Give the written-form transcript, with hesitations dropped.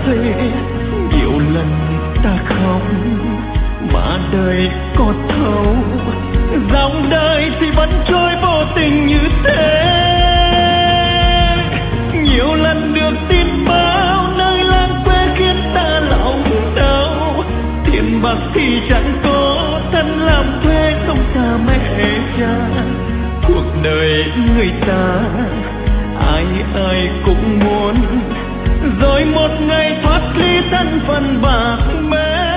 thuê. Nhiều lần ta khóc mà đời có thấu, dòng đời thì vẫn trôi vô tình như thế. Nhiều lần được tin báo nơi làng quê khiến ta lòng đau, tiền bạc thì chẳng có, thân làm thuê không xa mẹ cha. Cuộc đời người ta ai ai cũng muốn, rồi một ngày thoát ly thân phận bạc bẽo.